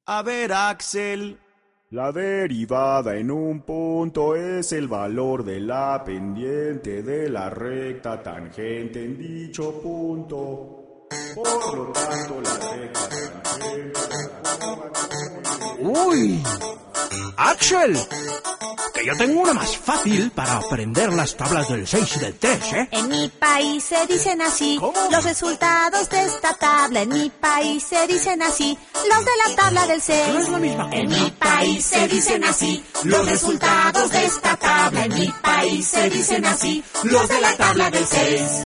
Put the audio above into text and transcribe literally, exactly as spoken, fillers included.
A ver, Axel. La derivada en un punto es el valor de la pendiente de la recta tangente en dicho punto. Por lo tanto, la recta tangente... ¡Uy! ¡Axel! Que yo tengo una más fácil para aprender las tablas del seis y del tres, ¿eh? En mi país se dicen así. ¿Cómo? Los resultados de esta tabla. En mi país se dicen así. Los de la tabla del seis. No es la misma cosa. En mi país se dicen así. Los resultados de esta tabla. En mi país se dicen así. Los de la tabla del seis.